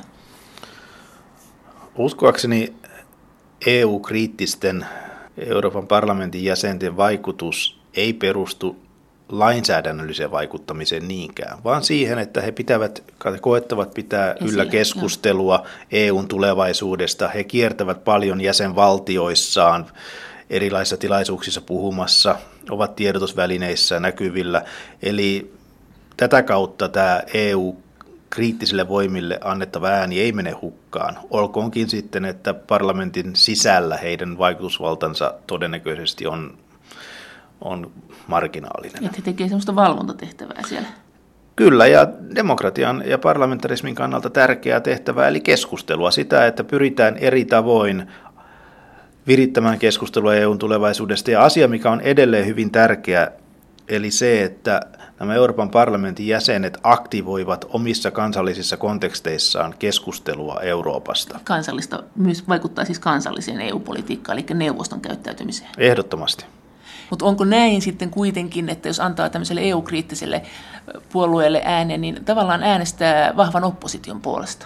Uskoakseni EU-kriittisten Euroopan parlamentin jäsenten vaikutus ei perustu lainsäädännölliseen vaikuttamiseen niinkään, vaan siihen, että he koettavat pitää yllä keskustelua EUn tulevaisuudesta. He kiertävät paljon jäsenvaltioissaan erilaisissa tilaisuuksissa puhumassa, ovat tiedotusvälineissä näkyvillä. Eli tätä kautta tämä EU-kriittisille voimille annettava ääni ei mene hukkaan. Olkoonkin sitten, että parlamentin sisällä heidän vaikutusvaltansa todennäköisesti on marginaalinen. Että he tekevät sellaista valvontatehtävää siellä. Kyllä, ja demokratian ja parlamentarismin kannalta tärkeää tehtävää, eli keskustelua. Sitä, että pyritään eri tavoin virittämään keskustelua EUn tulevaisuudesta. Ja asia, mikä on edelleen hyvin tärkeä, eli se, että nämä Euroopan parlamentin jäsenet aktivoivat omissa kansallisissa konteksteissaan keskustelua Euroopasta. Kansallista myös vaikuttaa siis kansalliseen EU-politiikkaan, eli neuvoston käyttäytymiseen. Ehdottomasti. Mutta onko näin sitten kuitenkin, että jos antaa tämmöiselle EU-kriittiselle puolueelle äänen, niin tavallaan äänestää vahvan opposition puolesta?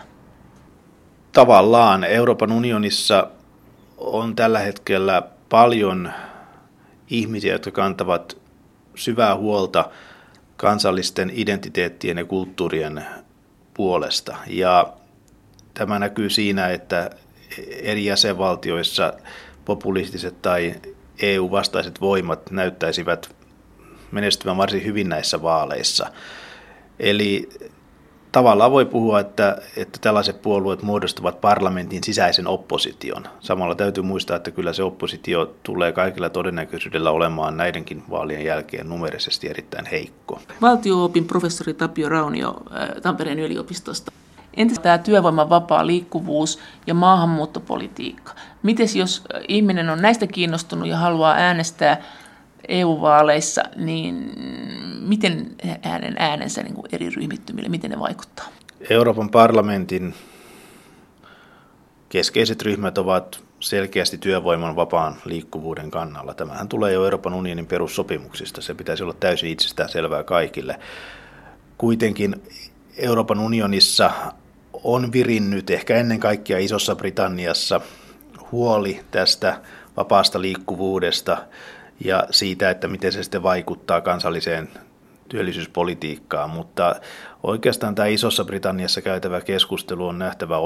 Tavallaan Euroopan unionissa on tällä hetkellä paljon ihmisiä, jotka kantavat syvää huolta kansallisten identiteettien ja kulttuurien puolesta. Ja tämä näkyy siinä, että eri jäsenvaltioissa populistiset tai EU-vastaiset voimat näyttäisivät menestyvän varsin hyvin näissä vaaleissa. Eli tavallaan voi puhua, että tällaiset puolueet muodostavat parlamentin sisäisen opposition. Samalla täytyy muistaa, että kyllä se oppositio tulee kaikilla todennäköisyydellä olemaan näidenkin vaalien jälkeen numerisesti erittäin heikko. Valtio-opin professori Tapio Raunio Tampereen yliopistosta. Entäs tämä työvoiman vapaa liikkuvuus ja maahanmuuttopolitiikka? Mites jos ihminen on näistä kiinnostunut ja haluaa äänestää EU-vaaleissa, niin miten hänen äänensä niin kuin eri ryhmittymille, miten ne vaikuttaa? Euroopan parlamentin keskeiset ryhmät ovat selkeästi työvoiman vapaan liikkuvuuden kannalla. Tämähän tulee jo Euroopan unionin perussopimuksista. Se pitäisi olla täysin itsestään selvää kaikille. Kuitenkin Euroopan unionissa on virinnyt ehkä ennen kaikkea Isossa Britanniassa huoli tästä vapaasta liikkuvuudesta ja siitä, että miten se sitten vaikuttaa kansalliseen työllisyyspolitiikkaan, mutta oikeastaan tämä Isossa Britanniassa käytävä keskustelu on nähtävä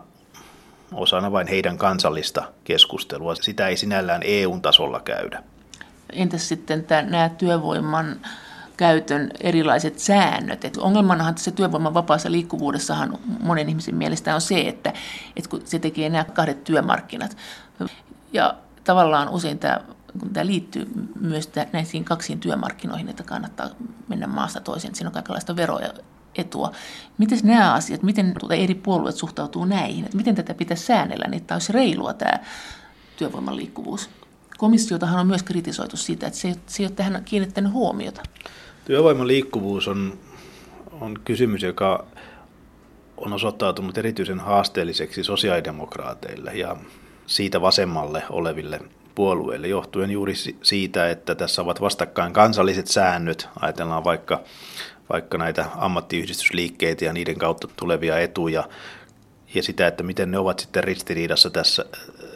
osana vain heidän kansallista keskustelua. Sitä ei sinällään EU-tasolla käydä. Entäs sitten nämä työvoiman käytön erilaiset säännöt? Ongelmanahan tässä työvoiman vapaassa liikkuvuudessahan monen ihmisen mielestä on se, että kun se tekee nämä kahdet työmarkkinat. Ja tavallaan usein tämä liittyy myös näihin kaksiin työmarkkinoihin, että kannattaa mennä maasta toiseen, että siinä on kaikenlaista veroja etua. Miten nämä asiat, miten eri puolueet suhtautuu näihin? Että miten tätä pitäisi säännellä, niin että olisi reilua tämä työvoiman liikkuvuus? Komissiotahan on myös kritisoitu siitä, että se ei ole tähän kiinnittänyt huomiota. Työvoiman liikkuvuus on kysymys, joka on osoittautunut erityisen haasteelliseksi sosiaalidemokraateille ja siitä vasemmalle oleville puolueille, johtuen juuri siitä, että tässä ovat vastakkain kansalliset säännöt. Ajatellaan vaikka näitä ammattiyhdistysliikkeitä ja niiden kautta tulevia etuja ja sitä, että miten ne ovat sitten ristiriidassa tässä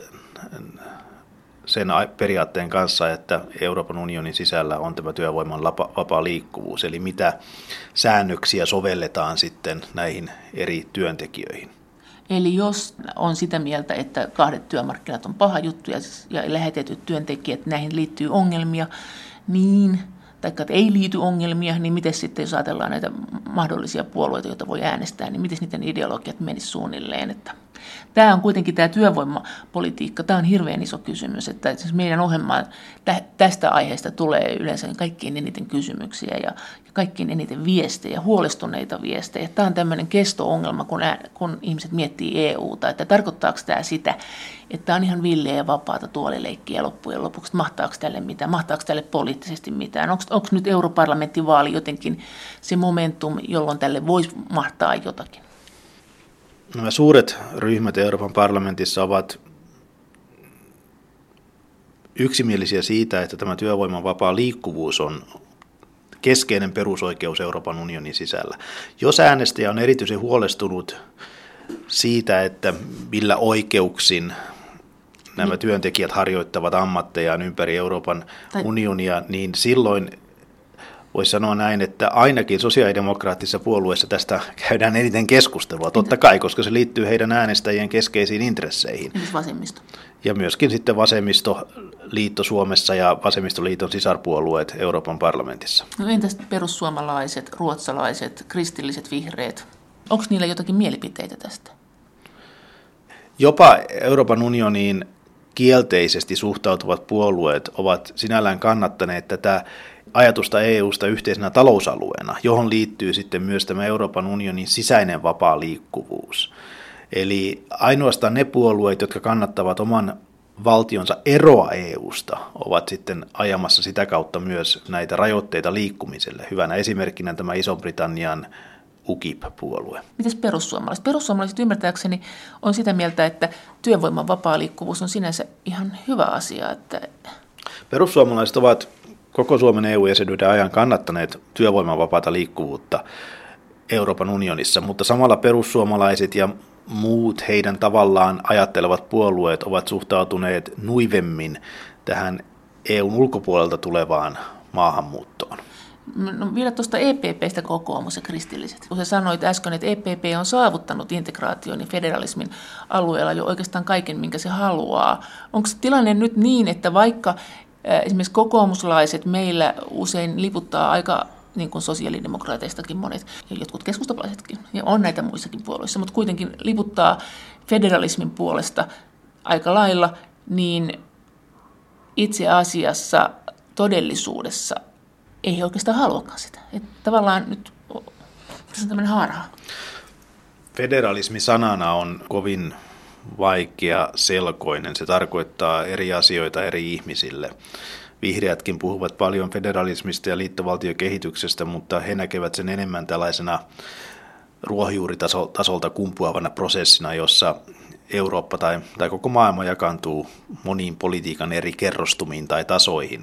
sen periaatteen kanssa, että Euroopan unionin sisällä on tämä työvoiman vapaa liikkuvuus, eli mitä säännöksiä sovelletaan sitten näihin eri työntekijöihin. Eli jos on sitä mieltä, että kahdet työmarkkinat on paha juttu ja lähetetyt työntekijät, näihin liittyy ongelmia, niin, tai että ei liity ongelmia, niin miten sitten, jos ajatellaan näitä mahdollisia puolueita, joita voi äänestää, niin miten niiden ideologiat menisi suunnilleen? Että tämä on kuitenkin tämä työvoimapolitiikka, tämä on hirveän iso kysymys, että meidän ohjelmaan tästä aiheesta tulee yleensä kaikkiin eniten kysymyksiä ja kaikkiin eniten viestejä, huolestuneita viestejä. Tämä on tämmöinen kesto-ongelma, kun ihmiset miettii EUta, että tarkoittaako tämä sitä, että on ihan villeä ja vapaata tuolileikkiä loppujen lopuksi, mahtaako tälle mitään, mahtaako tälle poliittisesti mitään, onko nyt europarlamenttivaali jotenkin se momentum, jolloin tälle voisi mahtaa jotakin? Nämä suuret ryhmät Euroopan parlamentissa ovat yksimielisiä siitä, että tämä työvoiman vapaa liikkuvuus on keskeinen perusoikeus Euroopan unionin sisällä. Jos äänestäjä on erityisen huolestunut siitä, että millä oikeuksin nämä työntekijät harjoittavat ammattejaan ympäri Euroopan unionia, niin silloin voisi sanoa näin, että ainakin sosiaalidemokraattisessa puolueessa tästä käydään eniten keskustelua, totta kai, koska se liittyy heidän äänestäjien keskeisiin intresseihin. Esimerkiksi vasemmisto. Ja myöskin sitten vasemmistoliitto Suomessa ja vasemmistoliiton sisarpuolueet Euroopan parlamentissa. No entäs perussuomalaiset, ruotsalaiset, kristilliset, vihreät? Onko niillä jotakin mielipiteitä tästä? Jopa Euroopan unioniin kielteisesti suhtautuvat puolueet ovat sinällään kannattaneet tätä ajatusta EUsta yhteisenä talousalueena, johon liittyy sitten myös tämä Euroopan unionin sisäinen vapaa liikkuvuus. Eli ainoastaan ne puolueet, jotka kannattavat oman valtionsa eroa EUsta, ovat sitten ajamassa sitä kautta myös näitä rajoitteita liikkumiselle. Hyvänä esimerkkinä tämä Iso-Britannian UKIP-puolue. Mites perussuomalaiset? Perussuomalaiset ymmärtääkseni on sitä mieltä, että työvoiman vapaa liikkuvuus on sinänsä ihan hyvä asia. Perussuomalaiset ovat koko Suomen EU-jäsenyyden ajan kannattaneet työvoiman vapaata liikkuvuutta Euroopan unionissa, mutta samalla perussuomalaiset ja muut heidän tavallaan ajattelevat puolueet ovat suhtautuneet nuivemmin tähän EUn ulkopuolelta tulevaan maahanmuuttoon? No vielä tuosta EPPstä kokoomus ja kristilliset. Kun sä sanoit äsken, että EPP on saavuttanut integraation ja federalismin alueella jo oikeastaan kaiken, minkä se haluaa. Onko se tilanne nyt niin, että vaikka esimerkiksi kokoomuslaiset meillä usein liputtaa aika niin kuin sosiaalidemokraateistakin monet ja jotkut keskustalaisetkin, ja on näitä muissakin puolueissa, mutta kuitenkin liputtaa federalismin puolesta aika lailla, niin itse asiassa todellisuudessa ei he oikeastaan haluakaan sitä. Että tavallaan nyt se on tämmöinen harha. Federalismi sanana on kovin vaikea selkoinen. Se tarkoittaa eri asioita eri ihmisille. Vihreätkin puhuvat paljon federalismista ja liittovaltiokehityksestä, mutta he näkevät sen enemmän tällaisena ruohonjuuritasolta kumpuavana prosessina, jossa Eurooppa tai koko maailma jakaantuu moniin politiikan eri kerrostumiin tai tasoihin.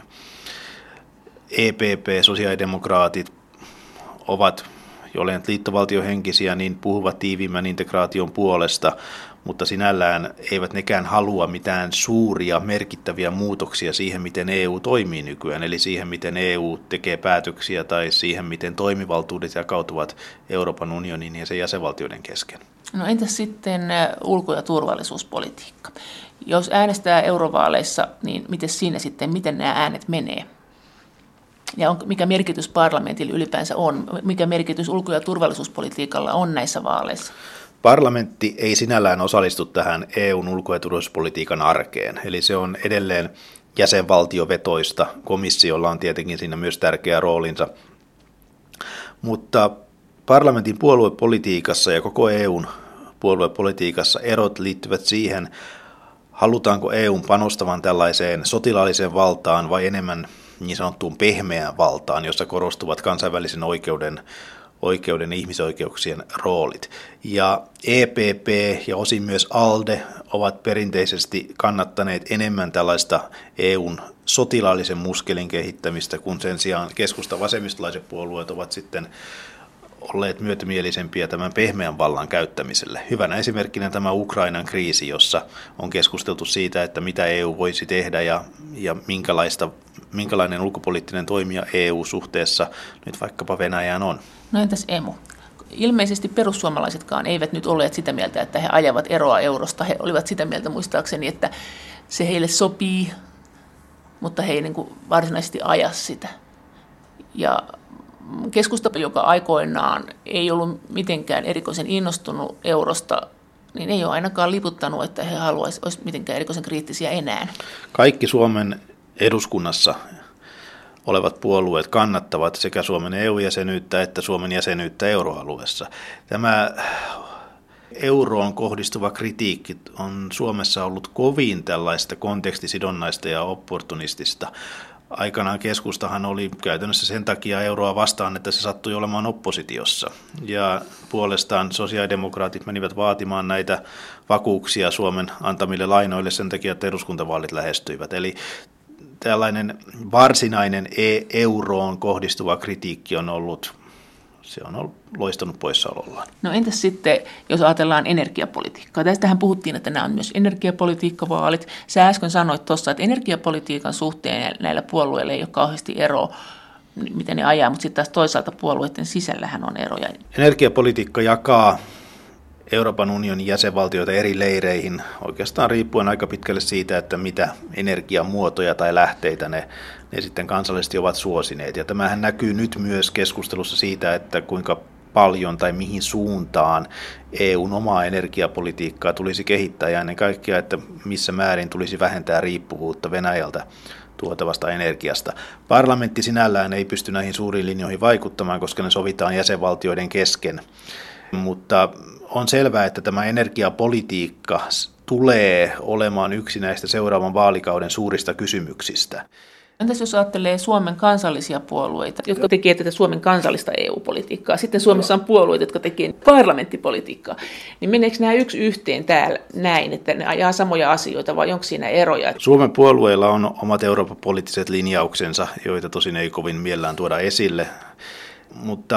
EPP, sosiaalidemokraatit ovat, jollein liittovaltiohenkisiä, niin puhuvat tiiviimmän integraation puolesta, mutta sinällään eivät nekään halua mitään suuria merkittäviä muutoksia siihen, miten EU toimii nykyään, eli siihen, miten EU tekee päätöksiä tai siihen, miten toimivaltuudet jakautuvat Euroopan unionin ja sen jäsenvaltioiden kesken. No entäs sitten ulko- ja turvallisuuspolitiikka? Jos äänestää eurovaaleissa, niin miten nämä äänet menee? Ja mikä merkitys parlamentilla ylipäänsä on? Mikä merkitys ulko- ja turvallisuuspolitiikalla on näissä vaaleissa? Parlamentti ei sinällään osallistu tähän EUn ulko- ja turvallisuuspolitiikan arkeen, eli se on edelleen jäsenvaltiovetoista. Komissiolla on tietenkin siinä myös tärkeä roolinsa, mutta parlamentin puoluepolitiikassa ja koko EUn puoluepolitiikassa erot liittyvät siihen, halutaanko EUn panostavan tällaiseen sotilaalliseen valtaan vai enemmän niin sanottuun pehmeään valtaan, jossa korostuvat kansainvälisen oikeuden ja ihmisoikeuksien roolit. Ja EPP ja osin myös ALDE ovat perinteisesti kannattaneet enemmän tällaista EUn sotilaallisen muskelin kehittämistä, kun sen sijaan keskusta-vasemmistolaiset puolueet ovat sitten olleet myötämielisempiä tämän pehmeän vallan käyttämiselle. Hyvänä esimerkkinä tämä Ukrainan kriisi, jossa on keskusteltu siitä, että mitä EU voisi tehdä ja minkälainen ulkopoliittinen toimija EU-suhteessa nyt vaikkapa Venäjään on. No entäs emu? Ilmeisesti perussuomalaisetkaan eivät nyt olleet sitä mieltä, että he ajavat eroa eurosta. He olivat sitä mieltä muistaakseni, että se heille sopii, mutta he ei niin kuin varsinaisesti aja sitä. Ja keskusta, joka aikoinaan ei ollut mitenkään erikoisen innostunut eurosta, niin ei ole ainakaan liputtanut, että he olisi mitenkään erikoisen kriittisiä enää. Kaikki Suomen eduskunnassa olevat puolueet kannattavat sekä Suomen EU-jäsenyyttä että Suomen jäsenyyttä euroalueessa. Tämä euroon kohdistuva kritiikki on Suomessa ollut kovin tällaista kontekstisidonnaista ja opportunistista. Aikanaan keskustahan oli käytännössä sen takia euroa vastaan, että se sattui olemaan oppositiossa. Ja puolestaan sosiaalidemokraatit menivät vaatimaan näitä vakuuksia Suomen antamille lainoille sen takia, että eduskuntavaalit lähestyivät. Eli tällainen varsinainen euroon kohdistuva kritiikki on ollut loistanut poissaolollaan. No entäs sitten, jos ajatellaan energiapolitiikkaa? Tästähän puhuttiin, että nämä on myös energiapolitiikkavaalit. Sä äsken sanoit tuossa, että energiapolitiikan suhteen näillä puolueilla ei ole kauheasti eroa, miten ne ajaa, mutta sitten taas toisaalta puolueiden sisällähän on eroja. Energiapolitiikka jakaa Euroopan unionin jäsenvaltioita eri leireihin, oikeastaan riippuen aika pitkälle siitä, että mitä energiamuotoja tai lähteitä ne sitten kansallisesti ovat suosineet. Ja tämähän näkyy nyt myös keskustelussa siitä, että kuinka paljon tai mihin suuntaan EUn omaa energiapolitiikkaa tulisi kehittää ja ennen kaikkea, että missä määrin tulisi vähentää riippuvuutta Venäjältä tuotavasta energiasta. Parlamentti sinällään ei pysty näihin suuriin linjoihin vaikuttamaan, koska ne sovitaan jäsenvaltioiden kesken, mutta on selvää, että tämä energiapolitiikka tulee olemaan yksi näistä seuraavan vaalikauden suurista kysymyksistä. Entäs jos ajattelee Suomen kansallisia puolueita, jotka tekevät tätä Suomen kansallista EU-politiikkaa, sitten Suomessa on puolueita, jotka tekevät parlamenttipolitiikkaa, niin meneekö nämä yksi yhteen täällä näin, että ne ajaa samoja asioita vai onko siinä eroja? Suomen puolueilla on omat Euroopan poliittiset linjauksensa, joita tosin ei kovin mielellään tuoda esille, mutta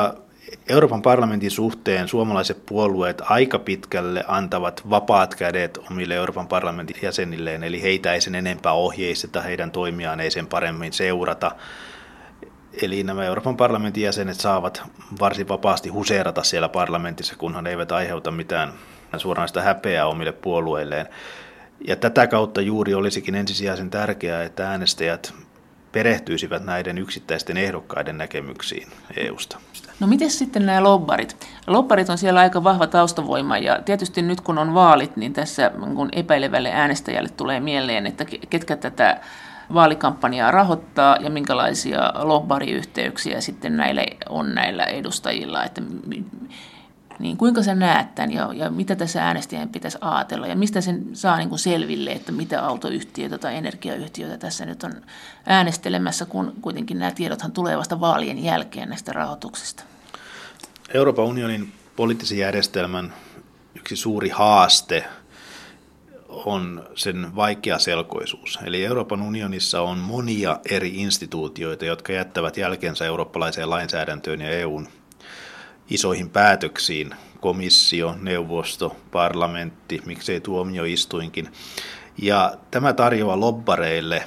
Euroopan parlamentin suhteen suomalaiset puolueet aika pitkälle antavat vapaat kädet omille Euroopan parlamentin jäsenilleen, eli heitä ei sen enempää ohjeisteta, heidän toimiaan ei sen paremmin seurata. Eli nämä Euroopan parlamentin jäsenet saavat varsin vapaasti huseerata siellä parlamentissa, kunhan he eivät aiheuta mitään suoranaista häpeää omille puolueilleen. Ja tätä kautta juuri olisikin ensisijaisen tärkeää, että äänestäjät perehtyisivät näiden yksittäisten ehdokkaiden näkemyksiin EUsta. No miten sitten nämä lobbarit? Lobbarit on siellä aika vahva taustavoima ja tietysti nyt kun on vaalit, niin tässä kun epäilevälle äänestäjälle tulee mieleen, että ketkä tätä vaalikampanjaa rahoittaa ja minkälaisia lobbariyhteyksiä sitten näillä edustajilla, että niin kuinka sä näet tämän ja mitä tässä äänestäjän pitäisi ajatella ja mistä sen saa niin kuin selville, että mitä autoyhtiöitä tai energiayhtiöitä tässä nyt on äänestelemässä, kun kuitenkin nämä tiedothan tulee vasta vaalien jälkeen näistä rahoituksista. Euroopan unionin poliittisen järjestelmän yksi suuri haaste on sen vaikeaselkoisuus. Eli Euroopan unionissa on monia eri instituutioita, jotka jättävät jälkensä eurooppalaiseen lainsäädäntöön ja EUn isoihin päätöksiin, komissio, neuvosto, parlamentti, miksei tuomioistuinkin. Ja tämä tarjoaa lobbareille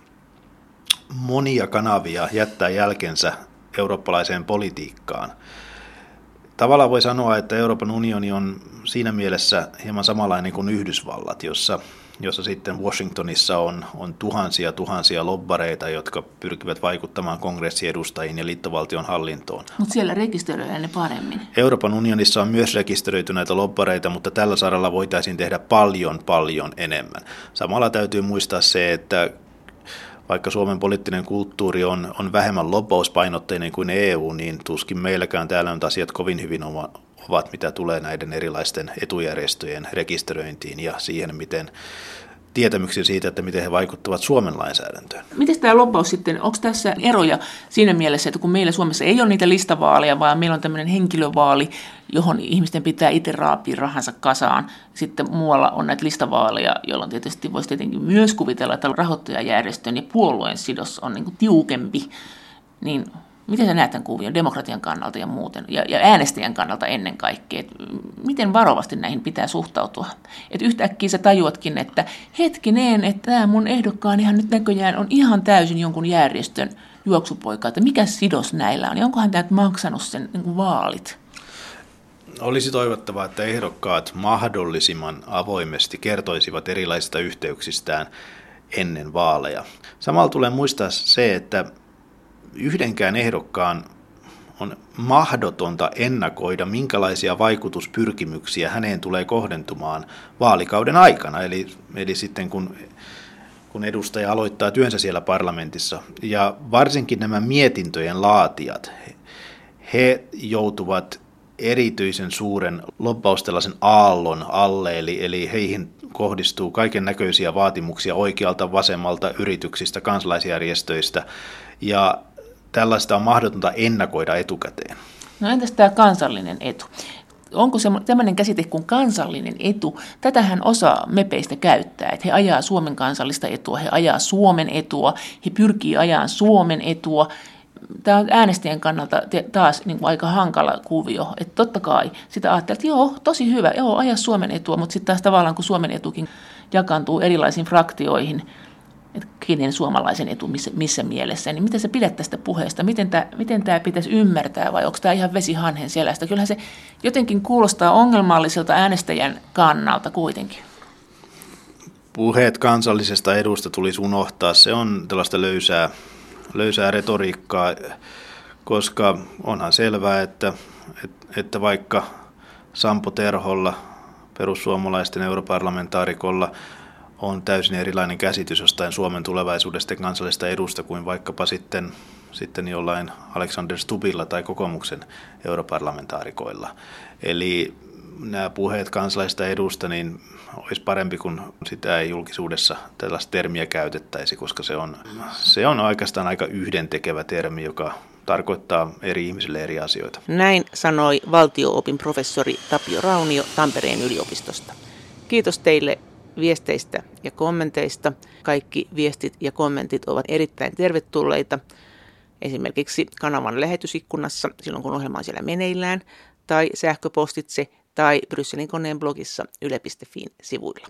monia kanavia jättää jälkensä eurooppalaiseen politiikkaan. Tavallaan voi sanoa, että Euroopan unioni on siinä mielessä hieman samanlainen kuin Yhdysvallat, jossa sitten Washingtonissa on tuhansia lobbareita, jotka pyrkivät vaikuttamaan kongressiedustajiin ja liittovaltion hallintoon. Mutta siellä rekisteröidään ne paremmin. Euroopan unionissa on myös rekisteröity näitä lobbareita, mutta tällä saralla voitaisiin tehdä paljon enemmän. Samalla täytyy muistaa se, että vaikka Suomen poliittinen kulttuuri on vähemmän lobbauspainotteinen kuin EU, niin tuskin meilläkään täällä on asiat kovin hyvin ovat, mitä tulee näiden erilaisten etujärjestöjen rekisteröintiin ja siihen, miten tietämyksiä siitä, että miten he vaikuttavat Suomen lainsäädäntöön. Miten tämä lobbaus sitten, onko tässä eroja siinä mielessä, että kun meillä Suomessa ei ole niitä listavaaleja, vaan meillä on tämmöinen henkilövaali, johon ihmisten pitää itse raapia rahansa kasaan. Sitten muualla on näitä listavaaleja, jolloin tietysti voisi tietenkin myös kuvitella, että rahoittajajärjestön ja puolueen sidos on niin kuin tiukempi. Niin miten sä näet tämän kuvion demokratian kannalta ja muuten, ja äänestäjän kannalta ennen kaikkea? Et miten varovasti näihin pitää suhtautua? Et yhtäkkiä sä tajuatkin, että hetkinen, että tämä mun ehdokkaanihan nyt näköjään on ihan täysin jonkun järjestön juoksupoika, että mikä sidos näillä on, ja onkohan tämä maksanut sen niin kuin vaalit? Olisi toivottavaa, että ehdokkaat mahdollisimman avoimesti kertoisivat erilaisista yhteyksistään ennen vaaleja. Samalla tulee muistaa se, että yhdenkään ehdokkaan on mahdotonta ennakoida, minkälaisia vaikutuspyrkimyksiä häneen tulee kohdentumaan vaalikauden aikana, eli sitten kun edustaja aloittaa työnsä siellä parlamentissa. Ja varsinkin nämä mietintöjen laatijat, he joutuvat erityisen suuren lobbaustellaisen aallon alle, eli heihin kohdistuu kaiken näköisiä vaatimuksia oikealta, vasemmalta, yrityksistä, kansalaisjärjestöistä, ja tällaista on mahdotonta ennakoida etukäteen. No entäs tämä kansallinen etu? Onko se tämmöinen käsite kuin kansallinen etu? Tätähän osa mepeistä käyttää, että he ajaa Suomen kansallista etua, he ajaa Suomen etua, he pyrkii ajamaan Suomen etua. Tämä on äänestäjän kannalta taas niin kuin aika hankala kuvio, että totta kai sitä ajattelee, että joo, tosi hyvä, joo, aja Suomen etua, mutta sitten taas tavallaan kun Suomen etukin jakaantuu erilaisiin fraktioihin, että kenen suomalaisen etu missä mielessä, niin miten sä pidät tästä puheesta, miten tämä pitäisi ymmärtää vai onko tämä ihan vesihanhen selästä? Kyllähän se jotenkin kuulostaa ongelmalliselta äänestäjän kannalta kuitenkin. Puheet kansallisesta edusta tulisi unohtaa, se on tällaista löysää retoriikkaa, koska onhan selvää, että vaikka Sampo Terholla, perussuomalaisten europarlamentaarikolla, on täysin erilainen käsitys jostain Suomen tulevaisuudesta ja kansallisesta edusta kuin vaikkapa sitten jollain Alexander Stubbilla tai kokoomuksen europarlamentaarikoilla. Eli nämä puheet kansallisesta edusta, niin olisi parempi, kun sitä ei julkisuudessa tällaista termiä käytettäisi, koska se on oikeastaan aika yhdentekevä termi, joka tarkoittaa eri ihmisille eri asioita. Näin sanoi valtio-opin professori Tapio Raunio Tampereen yliopistosta. Kiitos teille viesteistä ja kommenteista. Kaikki viestit ja kommentit ovat erittäin tervetulleita. esimerkiksi kanavan lähetysikkunassa silloin, kun ohjelma on siellä meneillään, tai sähköpostitse tai Brysselin koneen blogissa yle.fin sivuilla.